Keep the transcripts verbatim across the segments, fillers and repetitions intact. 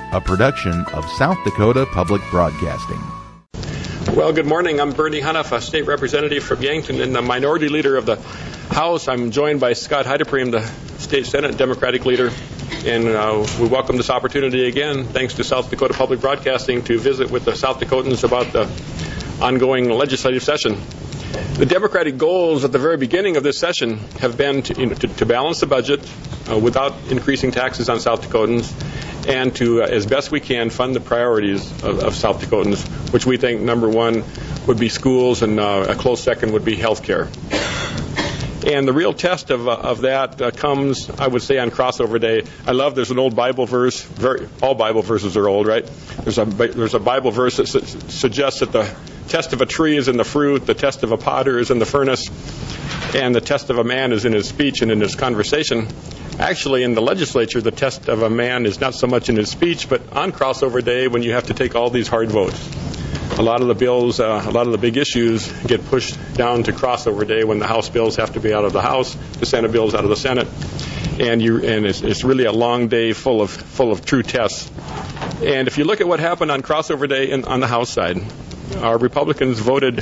a production of South Dakota Public Broadcasting. Well, good morning. I'm Bernie Hunoff, a state representative from Yankton and the minority leader of the House. I'm joined by Scott Heidepriem, the state Senate Democratic leader, and uh, we welcome this opportunity again, thanks to South Dakota Public Broadcasting, to visit with the South Dakotans about the ongoing legislative session. The Democratic goals at the very beginning of this session have been to, you know, to, to balance the budget uh, without increasing taxes on South Dakotans, and to, uh, as best we can, fund the priorities of, of South Dakotans, which we think number one would be schools, and uh, a close second would be health care. And the real test of, uh, of that uh, comes, I would say, on crossover day. I love, there's an old Bible verse, very, all Bible verses are old, right? There's a, there's a Bible verse that su- suggests that the test of a tree is in the fruit, the test of a potter is in the furnace, and the test of a man is in his speech and in his conversation. Actually, in the legislature, the test of a man is not so much in his speech, but on crossover day when you have to take all these hard votes. A lot of the bills, uh, a lot of the big issues get pushed down to crossover day when the House bills have to be out of the House, the Senate bills out of the Senate, and you and it's, it's really a long day full of full of true tests. And if you look at what happened on crossover day in, on the House side, our Republicans voted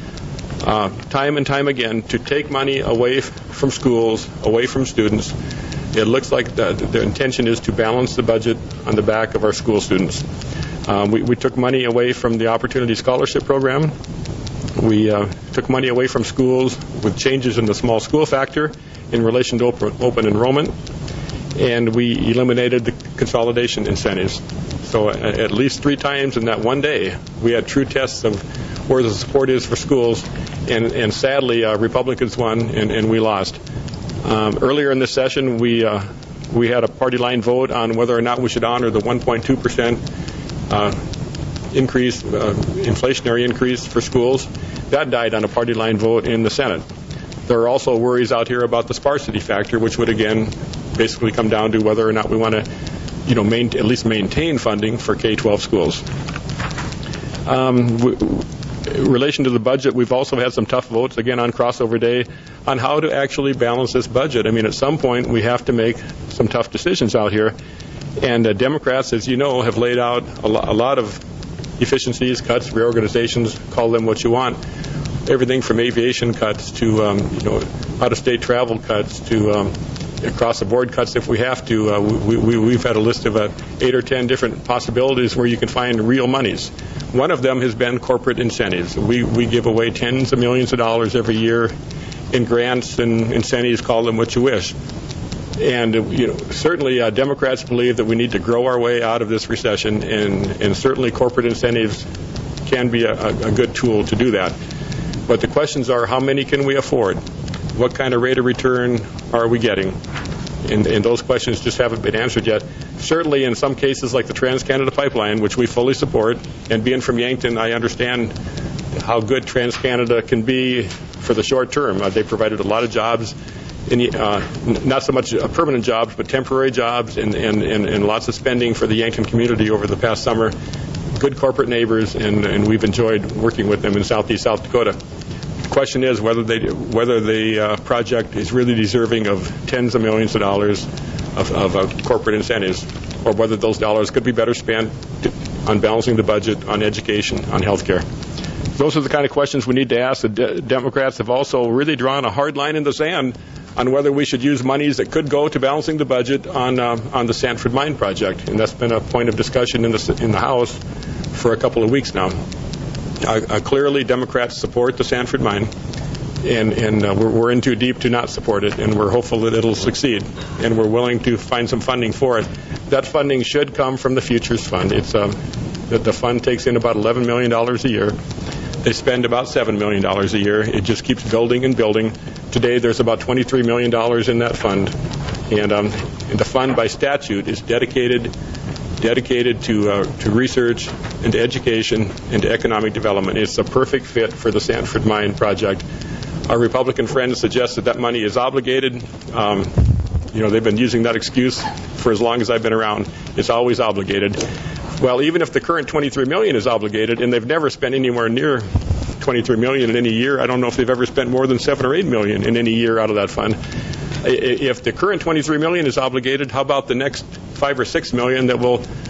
uh, time and time again to take money away f- from schools, away from students. It looks like the, their intention is to balance the budget on the back of our school students. Um, we, we took money away from the Opportunity Scholarship Program. We uh, took money away from schools with changes in the small school factor in relation to open, open enrollment. And we eliminated the consolidation incentives. So uh, at least three times in that one day, we had true tests of where the support is for schools. And, and sadly, uh, Republicans won and, and we lost. Um, earlier in this session, we uh, we had a party line vote on whether or not we should honor the one point two percent uh, increase, uh, inflationary increase for schools. That died on a party line vote in the Senate. There are also worries out here about the sparsity factor, which would again basically come down to whether or not we want to, you know, main, at least maintain funding for K twelve schools. Um, w- In relation to the budget, we've also had some tough votes, again, on crossover day, on how to actually balance this budget. I mean, at some point, we have to make some tough decisions out here. And uh, Democrats, as you know, have laid out a, lo- a lot of efficiencies, cuts, reorganizations, call them what you want. Everything from aviation cuts to, um, you know, out-of-state travel cuts to um, across-the-board cuts if we have to. Uh, we, we, we've had a list of uh, eight or ten different possibilities where you can find real monies. One of them has been corporate incentives. We we give away tens of millions of dollars every year in grants and incentives, call them what you wish. And uh, you know, certainly uh, Democrats believe that we need to grow our way out of this recession, and, and certainly corporate incentives can be a, a good tool to do that. But the questions are, how many can we afford? What kind of rate of return are we getting? And, and those questions just haven't been answered yet. Certainly in some cases like the Trans-Canada Pipeline, which we fully support, and being from Yankton, I understand how good Trans-Canada can be for the short term. Uh, they provided a lot of jobs, in, uh, not so much uh, permanent jobs, but temporary jobs, and, and, and, and lots of spending for the Yankton community over the past summer. Good corporate neighbors, and, and we've enjoyed working with them in southeast South Dakota. The question is whether they whether the uh, project is really deserving of tens of millions of dollars of, of uh, corporate incentives, or whether those dollars could be better spent on balancing the budget, on education, on health care. Those are the kind of questions we need to ask. The de- Democrats have also really drawn a hard line in the sand on whether we should use monies that could go to balancing the budget on uh, on the Sanford Mine project, and that's been a point of discussion in the in the House for a couple of weeks now. Uh, uh, clearly, Democrats support the Sanford Mine, and, and uh, we're, we're in too deep to not support it, and we're hopeful that it'll succeed, and we're willing to find some funding for it. That funding should come from the Futures Fund. It's um, the, the fund takes in about eleven million dollars a year. They spend about seven million dollars a year. It just keeps building and building. Today, there's about twenty-three million dollars in that fund, and, um, and the fund by statute is dedicated dedicated to uh, to research and to education and to economic development. It's a perfect fit for the Sanford Mine project. Our Republican friends suggest that that money is obligated. Um, you know, they've been using that excuse for as long as I've been around. It's always obligated. Well, even if the current twenty-three million dollars is obligated, and they've never spent anywhere near twenty-three million dollars in any year, I don't know if they've ever spent more than seven or eight million dollars in any year out of that fund. If the current twenty-three million dollars is obligated, how about the next five or six million dollars that will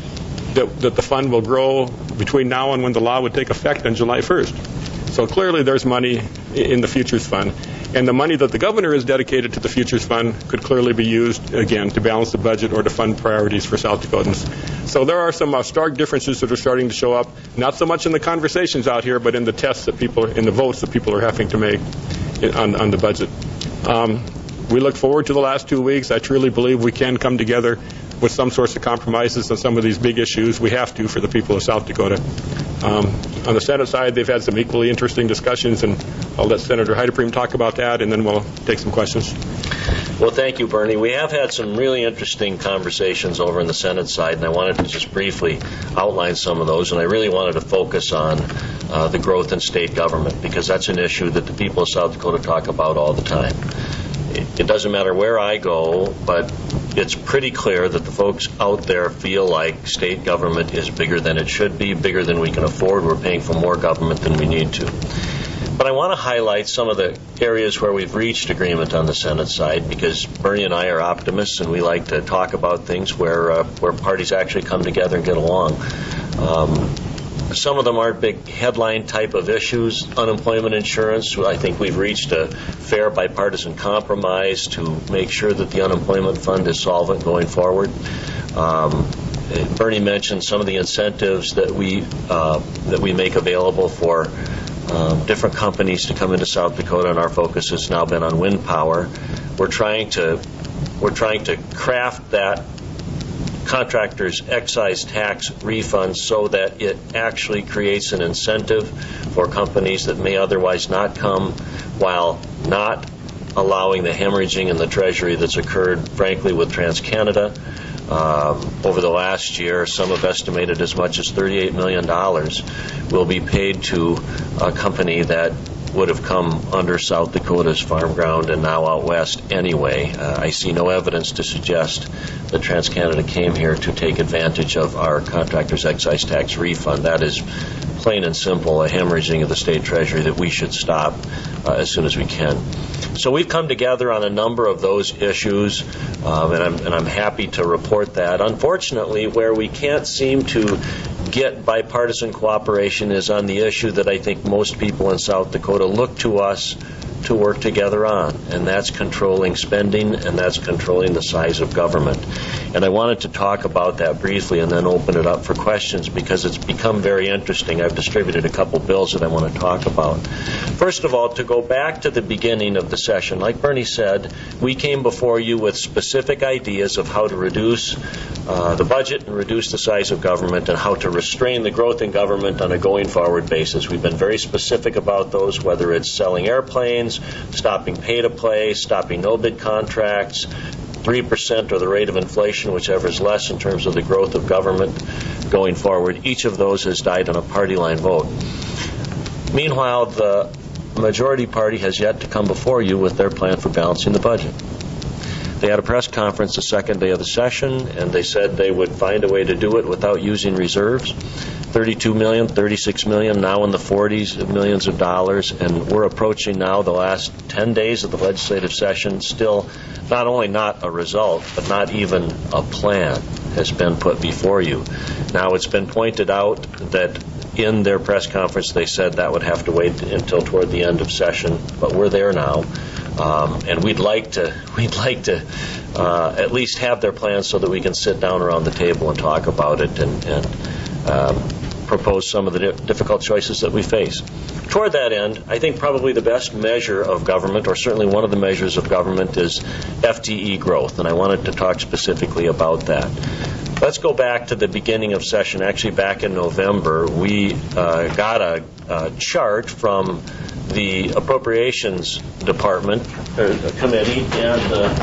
that, that the fund will grow between now and when the law would take effect on July first. So clearly there's money in the Futures Fund. And the money that the governor has dedicated to the Futures Fund could clearly be used, again, to balance the budget or to fund priorities for South Dakotans. So there are some uh, stark differences that are starting to show up, not so much in the conversations out here, but in the tests that people, in the votes that people are having to make in, on, on the budget. Um, we look forward to the last two weeks. I truly believe we can come together with some sorts of compromises on some of these big issues. We have to for the people of South Dakota. Um, on the Senate side, they've had some equally interesting discussions, and I'll let Senator Heidepriem talk about that, and then we'll take some questions. Well, thank you, Bernie. We have had some really interesting conversations over in the Senate side, and I wanted to just briefly outline some of those, and I really wanted to focus on uh, the growth in state government, because that's an issue that the people of South Dakota talk about all the time. It, it doesn't matter where I go, but it's pretty clear that the folks out there feel like state government is bigger than it should be, bigger than we can afford. We're paying for more government than we need to. But I want to highlight some of the areas where we've reached agreement on the Senate side, because Bernie and I are optimists, and we like to talk about things where uh, where parties actually come together and get along. Um, some of them aren't big headline type of issues. Unemployment insurance, I think we've reached a fair bipartisan compromise to make sure that the unemployment fund is solvent going forward. Um, Bernie mentioned some of the incentives that we uh, that we make available for Um, different companies to come into South Dakota, and our focus has now been on wind power. We're trying to we're trying to craft that contractor's excise tax refund so that it actually creates an incentive for companies that may otherwise not come, while not allowing the hemorrhaging in the Treasury that's occurred, frankly, with TransCanada. Um, over the last year, some have estimated as much as thirty-eight million dollars will be paid to a company that would have come under South Dakota's farm ground and now out west anyway. Uh, I see no evidence to suggest that TransCanada came here to take advantage of our contractor's excise tax refund. That is plain and simple a hemorrhaging of the state treasury that we should stop uh, as soon as we can. So we've come together on a number of those issues, um, and, I'm, and I'm happy to report that. Unfortunately, where we can't seem to get bipartisan cooperation is on the issue that I think most people in South Dakota look to us to work together on, and that's controlling spending, and that's controlling the size of government. And I wanted to talk about that briefly and then open it up for questions, because it's become very interesting. I've distributed a couple bills that I want to talk about. First of all, to go back to the beginning of the session, like Bernie said, we came before you with specific ideas of how to reduce uh, the budget and reduce the size of government, and how to restrain the growth in government on a going forward basis. We've been very specific about those, whether it's selling airplanes, stopping pay-to-play, stopping no-bid contracts, three percent or the rate of inflation, whichever is less in terms of the growth of government going forward. Each of those has died on a party line vote. Meanwhile, the majority party has yet to come before you with their plan for balancing the budget. They had a press conference the second day of the session, and they said they would find a way to do it without using reserves. thirty-two million dollars, thirty-six million dollars, now in the forties of millions of dollars, and we're approaching now the last ten days of the legislative session, still not only not a result, but not even a plan has been put before you. Now, it's been pointed out that in their press conference they said that would have to wait until toward the end of session, but we're there now. Um, and we'd like to we'd like to uh, at least have their plans so that we can sit down around the table and talk about it and, and um, propose some of the di- difficult choices that we face. Toward that end, I think probably the best measure of government, or certainly one of the measures of government, is F T E growth, and I wanted to talk specifically about that. Let's go back to the beginning of session. Actually, back in November, we uh, got a, a chart from the Appropriations Department, or the committee, and uh,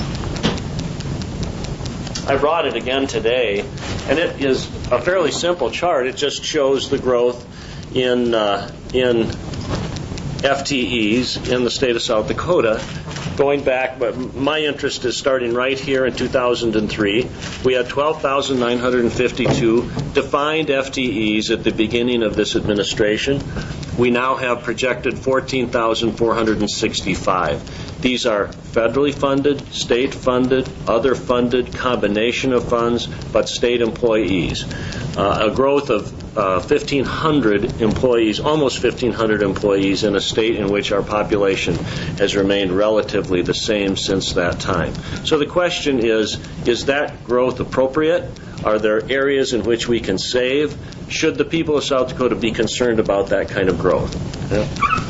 I brought it again today, and it is a fairly simple chart. It just shows the growth in uh, in F T Es in the state of South Dakota, going back, but my interest is starting right here in two thousand three. We had twelve thousand nine hundred fifty-two defined F T Es at the beginning of this administration. we now have projected fourteen thousand four hundred sixty-five. These are federally funded, state funded, other funded, combination of funds, but state employees. Uh, a growth of uh, fifteen hundred employees, almost fifteen hundred employees in a state in which our population has remained relatively the same since that time. So the question is, is that growth appropriate? Are there areas in which we can save? Should the people of South Dakota be concerned about that kind of growth? Yeah.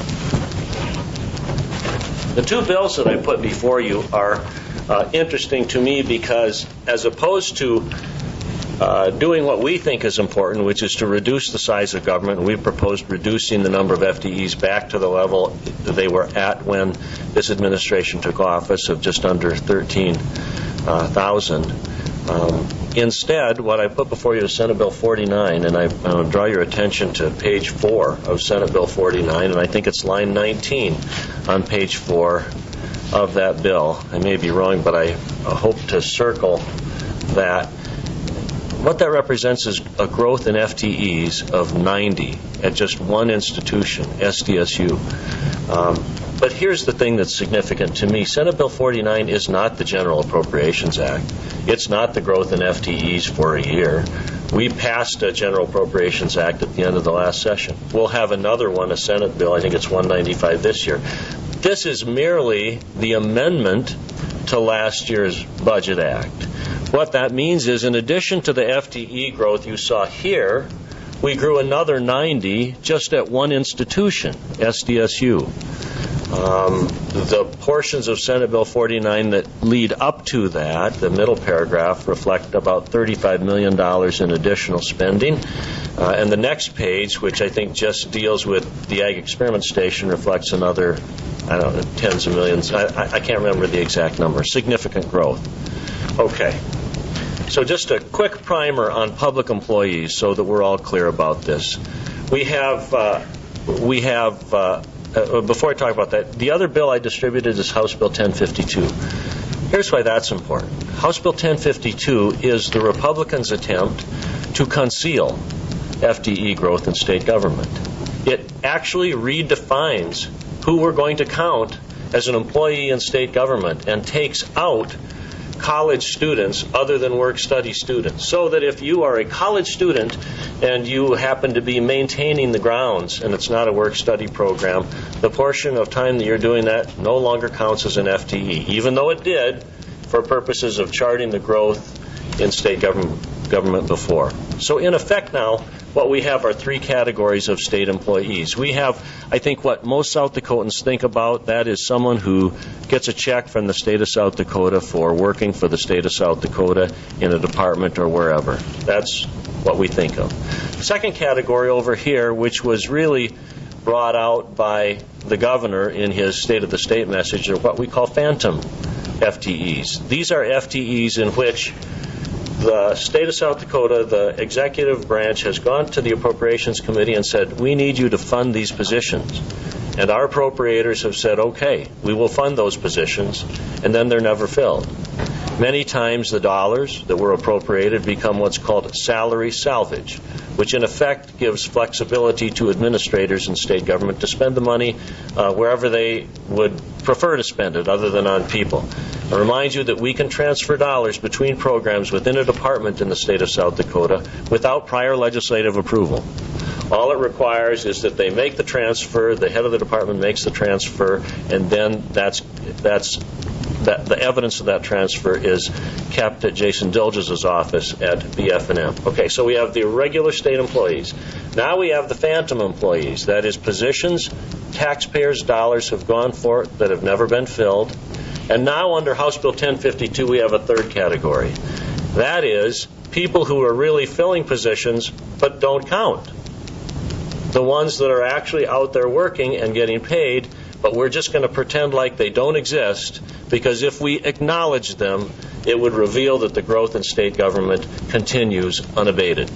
The two bills that I put before you are uh, interesting to me because, as opposed to uh, doing what we think is important, which is to reduce the size of government, we've proposed reducing the number of F T Es back to the level they were at when this administration took office of just under thirteen thousand. Um, instead, what I put before you is Senate Bill forty-nine, and I uh, draw your attention to page four of Senate Bill forty-nine, and I think it's line nineteen on page four of that bill. I may be wrong, but I uh, hope to circle that. What that represents is a growth in F T Es of ninety at just one institution, S D S U. Um, But here's the thing that's significant to me. Senate Bill forty-nine is not the General Appropriations Act. It's not the growth in F T Es for a year. We passed a General Appropriations Act at the end of the last session. We'll have another one, a Senate bill, I think it's one ninety-five this year. This is merely the amendment to last year's Budget Act. What that means is, in addition to the F T E growth you saw here, we grew another ninety just at one institution, S D S U. Um, the portions of Senate Bill forty-nine that lead up to that, the middle paragraph, reflect about thirty-five million dollars in additional spending. Uh, and the next page, which I think just deals with the Ag Experiment Station, reflects another, I don't know, tens of millions. I, I can't remember the exact number. Significant growth. Okay. So just a quick primer on public employees so that we're all clear about this. We have, uh, we have, uh, Uh, before I talk about that, the other bill I distributed is House Bill ten fifty-two. Here's why that's important. House Bill ten fifty-two is the Republicans' attempt to conceal F T E growth in state government. It actually redefines who we're going to count as an employee in state government and takes out college students other than work-study students, so that if you are a college student and you happen to be maintaining the grounds and it's not a work-study program, the portion of time that you're doing that no longer counts as an F T E, even though it did for purposes of charting the growth in state government, government before. So in effect now, what we have are three categories of state employees. We have, I think, what most South Dakotans think about. That is someone who gets a check from the state of South Dakota for working for the state of South Dakota in a department or wherever. That's what we think of. The second category over here, which was really brought out by the governor in his State of the State message, are what we call phantom F T Es. These are F T Es in which the state of South Dakota, the executive branch, has gone to the Appropriations Committee and said, we need you to fund these positions. And our appropriators have said, okay, we will fund those positions, and then they're never filled. Many times the dollars that were appropriated become what's called salary salvage, which in effect gives flexibility to administrators in state government to spend the money uh, wherever they would prefer to spend it, other than on people. I remind you that we can transfer dollars between programs within a department in the state of South Dakota without prior legislative approval. All it requires is that they make the transfer, the head of the department makes the transfer, and then that's that's that the evidence of that transfer is kept at Jason Dilges' office at B F and M. Okay, so we have the regular state employees. Now we have the phantom employees. That is, positions taxpayers' dollars have gone for that have never been filled. And now under House Bill ten fifty-two we have a third category. That is, people who are really filling positions but don't count. The ones that are actually out there working and getting paid, but we're just going to pretend like they don't exist, because if we acknowledge them, it would reveal that the growth in state government continues unabated.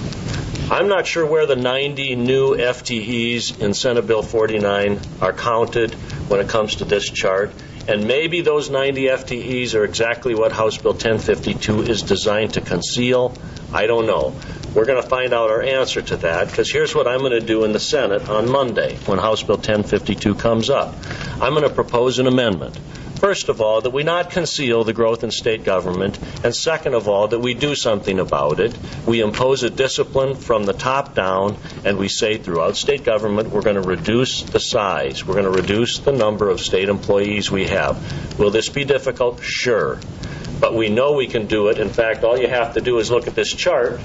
I'm not sure where the ninety new F T Es in Senate Bill forty-nine are counted when it comes to this chart, and maybe those ninety F T Es are exactly what House Bill ten fifty-two is designed to conceal. I don't know. We're going to find out our answer to that, because here's what I'm going to do in the Senate on Monday when House Bill ten fifty-two comes up. I'm going to propose an amendment. First of all, that we not conceal the growth in state government, and second of all, that we do something about it. We impose a discipline from the top down, and we say throughout state government we're going to reduce the size. We're going to reduce the number of state employees we have. Will this be difficult? Sure. But we know we can do it. In fact, all you have to do is look at this chart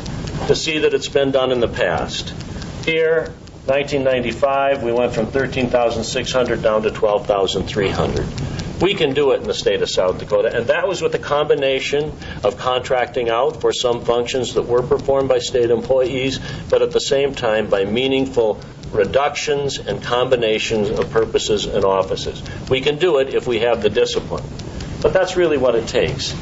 to see that it's been done in the past. Here, nineteen ninety-five, we went from thirteen thousand six hundred down to twelve thousand three hundred. We can do it in the state of South Dakota, and that was with a combination of contracting out for some functions that were performed by state employees, but at the same time by meaningful reductions and combinations of purposes and offices. We can do it if we have the discipline, but that's really what it takes.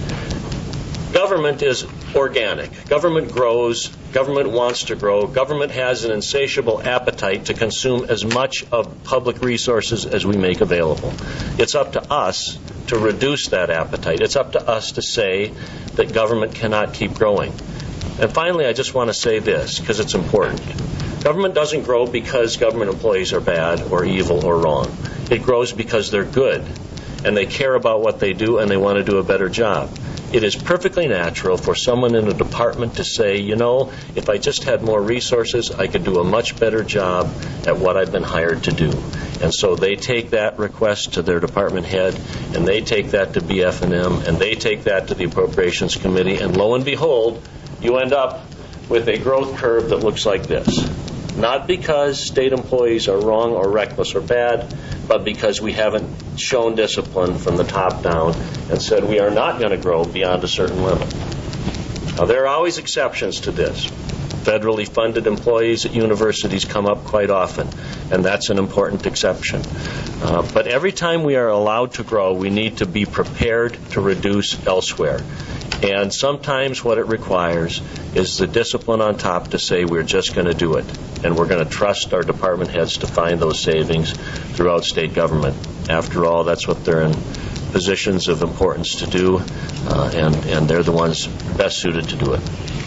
Government is organic. Government grows. Government wants to grow. Government has an insatiable appetite to consume as much of public resources as we make available. It's up to us to reduce that appetite. It's up to us to say that government cannot keep growing. And finally, I just want to say this, because it's important. Government doesn't grow because government employees are bad or evil or wrong. It grows because they're good, and they care about what they do, and they want to do a better job. It is perfectly natural for someone in a department to say, you know, if I just had more resources, I could do a much better job at what I've been hired to do. And so they take that request to their department head, and they take that to B F and M, and they take that to the Appropriations Committee, and lo and behold, you end up with a growth curve that looks like this. Not because state employees are wrong or reckless or bad, but because we haven't shown discipline from the top down and said we are not going to grow beyond a certain limit. Now, there are always exceptions to this. Federally funded employees at universities come up quite often, and that's an important exception. Uh, but every time we are allowed to grow, we need to be prepared to reduce elsewhere. And sometimes what it requires is the discipline on top to say we're just going to do it. And we're going to trust our department heads to find those savings throughout state government. After all, that's what they're in positions of importance to do, uh, and, and they're the ones best suited to do it.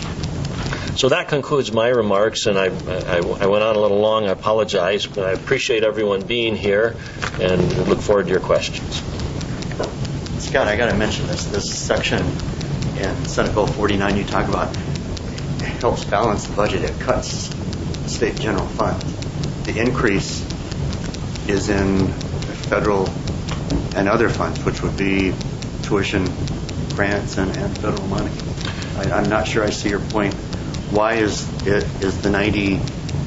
So that concludes my remarks, and I, I, I went on a little long. I apologize, but I appreciate everyone being here, and look forward to your questions. Scott, I got to mention this. This section in Senate Bill forty-nine you talk about helps balance the budget. It cuts state general fund. The increase is in federal and other funds, which would be tuition, grants, and, and federal money. I, I'm not sure I see your point. Why is it is the ninety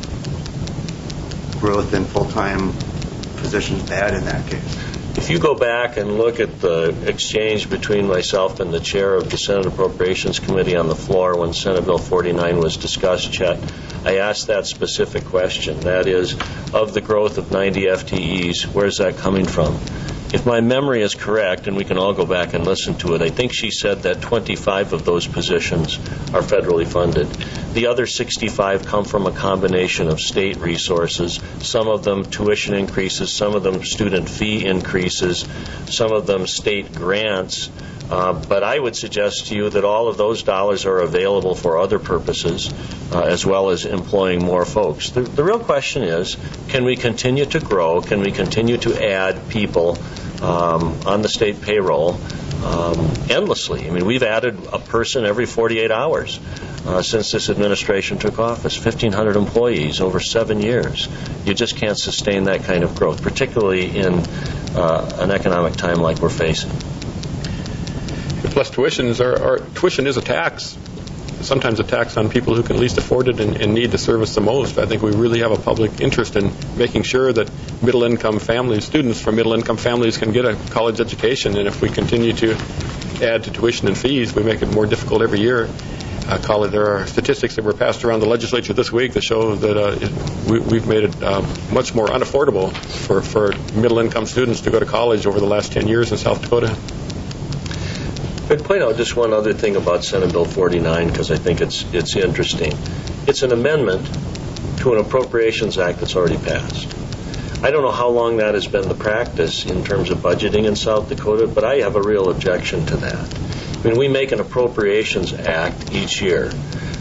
growth in full-time positions bad in that case? If you go back and look at the exchange between myself and the chair of the Senate Appropriations Committee on the floor when Senate Bill forty-nine was discussed, Chet, I asked that specific question. That is, of the growth of ninety F T Es, where's that coming from? If my memory is correct, and we can all go back and listen to it, I think she said that twenty-five of those positions are federally funded. The other sixty-five come from a combination of state resources, some of them tuition increases, some of them student fee increases, some of them state grants. Uh, but I would suggest to you that all of those dollars are available for other purposes, uh, as well as employing more folks. The, the real question is, can we continue to grow? Can we continue to add people um, on the state payroll um, endlessly? I mean, we've added a person every forty-eight hours uh, since this administration took office, fifteen hundred employees over seven years. You just can't sustain that kind of growth, particularly in uh, an economic time like we're facing. Plus, tuitions are, are, tuition is a tax, sometimes a tax on people who can least afford it and, and need the service the most. I think we really have a public interest in making sure that middle-income families, students from middle-income families can get a college education, and if we continue to add to tuition and fees, we make it more difficult every year. Uh, college, there are statistics that were passed around the legislature this week that show that uh, it, we, we've made it uh, much more unaffordable for, for middle-income students to go to college over the last ten years in South Dakota. I'd point out just one other thing about Senate Bill forty-nine, because I think it's it's interesting. It's an amendment to an Appropriations Act that's already passed. I don't know how long that has been the practice in terms of budgeting in South Dakota, but I have a real objection to that. I mean, we make an Appropriations Act each year.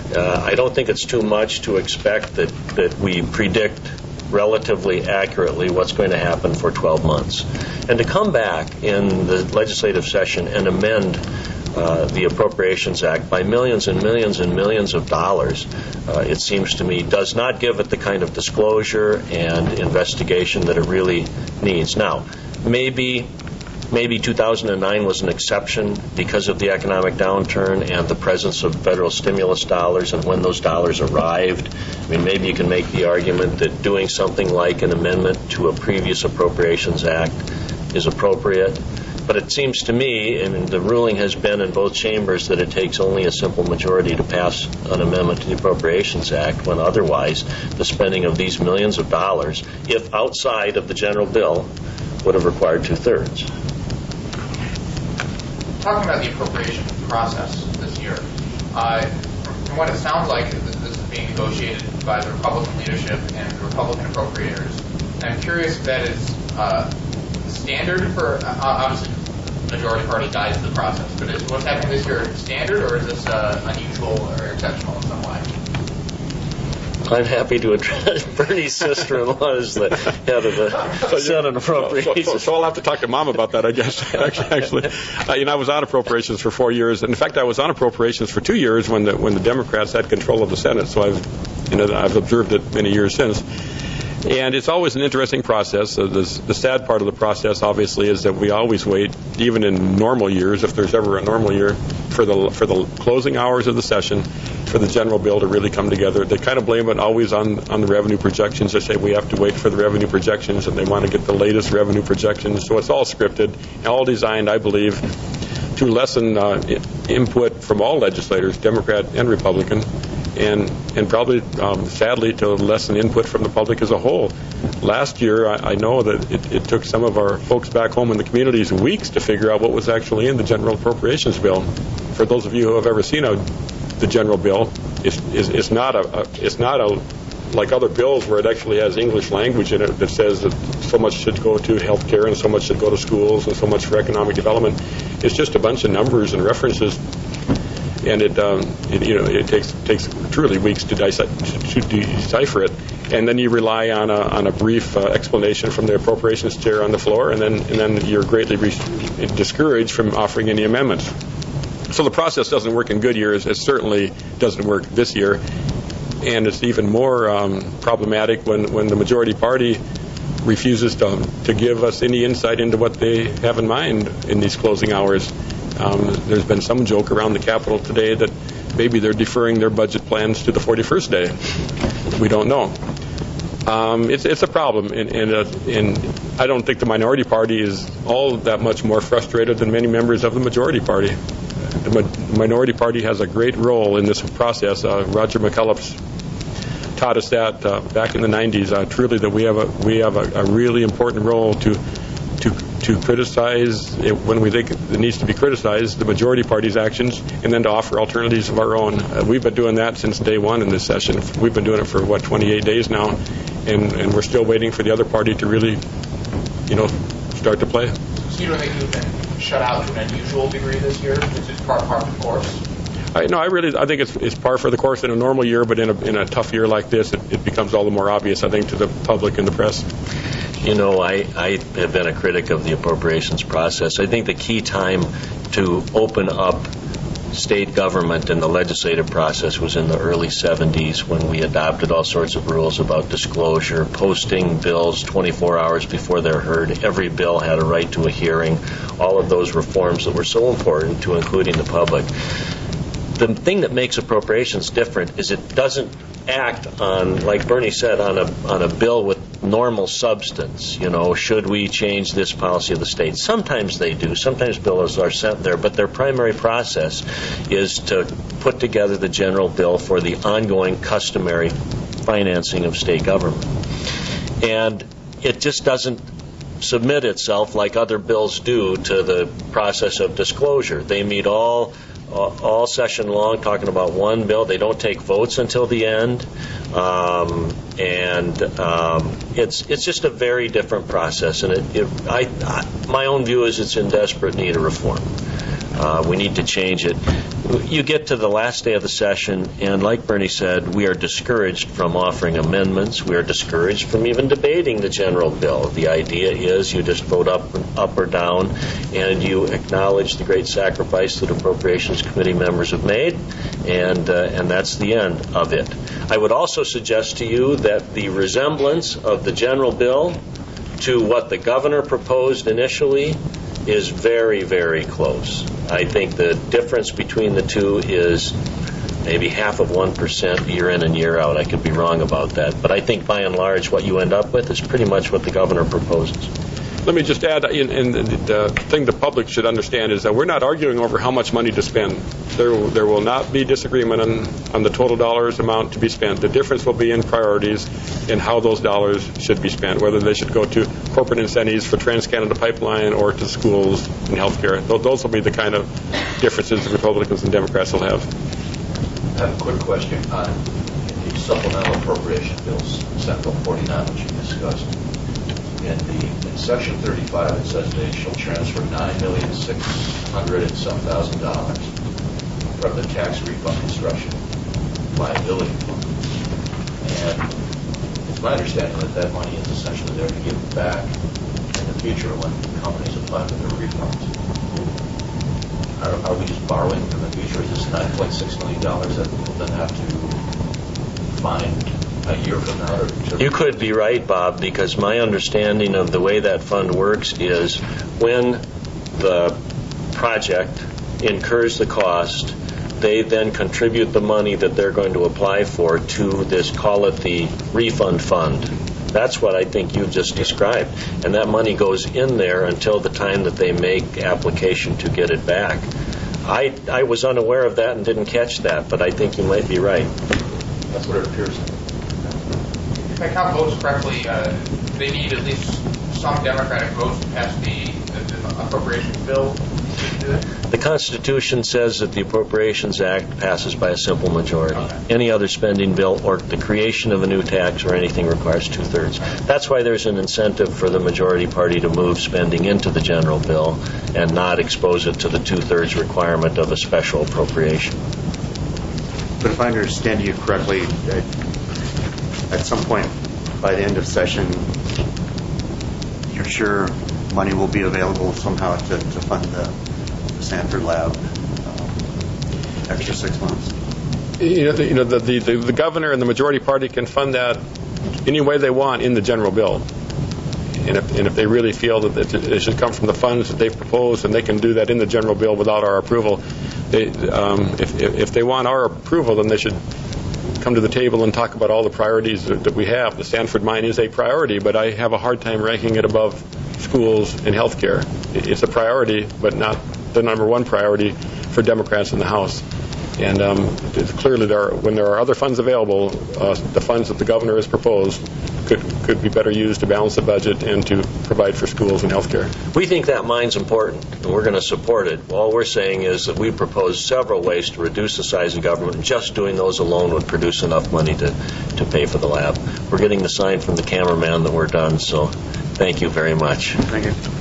Uh, I don't think it's too much to expect that, that we predict relatively accurately what's going to happen for twelve months. And to come back in the legislative session and amend uh, the Appropriations Act by millions and millions and millions of dollars, uh, it seems to me, does not give it the kind of disclosure and investigation that it really needs. Now, maybe Maybe two thousand nine was an exception because of the economic downturn and the presence of federal stimulus dollars and when those dollars arrived. I mean, maybe you can make the argument that doing something like an amendment to a previous Appropriations Act is appropriate. But it seems to me, and the ruling has been in both chambers, that it takes only a simple majority to pass an amendment to the Appropriations Act, when otherwise the spending of these millions of dollars, if outside of the general bill, would have required two-thirds. Talking about the appropriation process this year, uh, from what it sounds like, this is being negotiated by the Republican leadership and the Republican appropriators. And I'm curious if that is uh, standard for, uh, obviously, the majority party guides the process, but is what's happening this year standard, or is this uh, unusual or exceptional in some way? I'm happy to address Bernie's sister-in-law as the head of the Senate Appropriations. So, so, so I'll have to talk to Mom about that, I guess. Actually, uh, you know, I was on Appropriations for four years. In fact, I was on Appropriations for two years when the when the Democrats had control of the Senate. So I've, you know, I've observed it many years since. And it's always an interesting process. So the, the sad part of the process, obviously, is that we always wait, even in normal years, if there's ever a normal year, for the for the closing hours of the session, for the general bill to really come together. They kind of blame it always on, on the revenue projections. They say we have to wait for the revenue projections, and they want to get the latest revenue projections. So it's all scripted, and all designed, I believe, to lessen uh, input from all legislators, Democrat and Republican, and and probably, um, sadly, to lessen input from the public as a whole. Last year, I, I know that it, it took some of our folks back home in the communities weeks to figure out what was actually in the general appropriations bill. For those of you who have ever seen a, the general bill, it's, it's, it's not a, a it's not a like other bills where it actually has English language in it that says that so much should go to health care and so much should go to schools and so much for economic development. It's just a bunch of numbers and references. And it, um, it, you know, it takes takes truly weeks to, deci- to decipher it, and then you rely on a on a brief uh, explanation from the appropriations chair on the floor, and then and then you're greatly re- discouraged from offering any amendments. So the process doesn't work in good years. It certainly doesn't work this year, and it's even more um, problematic when, when the majority party refuses to to give us any insight into what they have in mind in these closing hours. Um, there's been some joke around the Capitol today that maybe they're deferring their budget plans to the forty-first day. We don't know. Um, it's it's a problem, and, and, uh, and I don't think the minority party is all that much more frustrated than many members of the majority party. The ma- minority party has a great role in this process. Uh, Roger McCullough's taught us that uh, back in the nineties. Uh, truly, that we have a we have a, a really important role to to to criticize it when we think it needs to be criticized, the majority party's actions, and then to offer alternatives of our own. Uh, we've been doing that since day one in this session. We've been doing it for, what, twenty-eight days now, and, and we're still waiting for the other party to really, you know, start to play. So you don't think you've been shut out to an unusual degree this year? It's just par, par for the course? I, no, I really I think it's, it's par for the course in a normal year, but in a, in a tough year like this, it, it becomes all the more obvious, I think, to the public and the press. You know, I, I have been a critic of the appropriations process. I think the key time to open up state government and the legislative process was in the early seventies when we adopted all sorts of rules about disclosure, posting bills twenty-four hours before they're heard. Every bill had a right to a hearing. All of those reforms that were so important to including the public. The thing that makes appropriations different is it doesn't act on, like Bernie said, on a on a bill with normal substance. You know, should we change this policy of the state? Sometimes they do. Sometimes bills are sent there, but their primary process is to put together the general bill for the ongoing customary financing of state government. And it just doesn't submit itself like other bills do to the process of disclosure. They meet all all session long talking about one bill. They don't take votes until the end, um, and um, it's it's just a very different process. And it, it I, I my own view is it's in desperate need of reform. Uh, we need to change it. You get to the last day of the session, and like Bernie said, we are discouraged from offering amendments. We are discouraged from even debating the general bill. The idea is you just vote up, up or down, and you acknowledge the great sacrifice that Appropriations Committee members have made, and uh, and that's the end of it. I would also suggest to you that the resemblance of the general bill to what the governor proposed initially is very, very close. I think the difference between the two is maybe half of one percent year in and year out. I could be wrong about that. But I think by and large what you end up with is pretty much what the governor proposes. Let me just add, in, in the, the thing the public should understand is that we're not arguing over how much money to spend. There, there will not be disagreement on, on the total dollars amount to be spent. The difference will be in priorities and how those dollars should be spent, whether they should go to corporate incentives for Trans-Canada Pipeline or to schools and health care. Those will be the kind of differences the Republicans and Democrats will have. I have a quick question on the supplemental appropriation bills, Senate Bill forty-nine, which you discussed. In the in section thirty-five, it says they shall transfer nine million six hundred and some thousand dollars from the tax refund construction liability fund. And it's my understanding that that money is essentially there to give back in the future when companies apply for their refunds. Are, are we just borrowing from the future? Is this nine point six million dollars that we'll then have to find a year from now? Or you could be right, Bob, because my understanding of the way that fund works is when the project incurs the cost, they then contribute the money that they're going to apply for to this, call it the refund fund. That's what I think you just described. And that money goes in there until the time that they make application to get it back. I, I was unaware of that and didn't catch that, but I think you might be right. That's what it appears. If I count votes correctly, uh, they need at least some Democratic votes to pass the, the, the appropriations bill. The Constitution says that the Appropriations Act passes by a simple majority. Okay. Any other spending bill or the creation of a new tax or anything requires two-thirds. That's why there's an incentive for the majority party to move spending into the general bill and not expose it to the two-thirds requirement of a special appropriation. But if I understand you correctly, at, at some point by the end of session, you're sure money will be available somehow to, to fund the, the Sanford lab um, extra six months? You know, the, you know the, the, the, the governor and the majority party can fund that any way they want in the general bill. And if, and if they really feel that it should come from the funds that they've proposed, and they can do that in the general bill without our approval. They, um, if, if they want our approval, then they should come to the table and talk about all the priorities that, that we have. The Sanford mine is a priority, but I have a hard time ranking it above schools and health care. It's a priority, but not the number one priority for Democrats in the House. And um, clearly, there are, when there are other funds available, uh, the funds that the governor has proposed could could be better used to balance the budget and to provide for schools and health care. We think that mine's important, and we're going to support it. All we're saying is that we propose several ways to reduce the size of government, and just doing those alone would produce enough money to, to pay for the lab. We're getting the sign from the cameraman that we're done, so thank you very much. Thank you.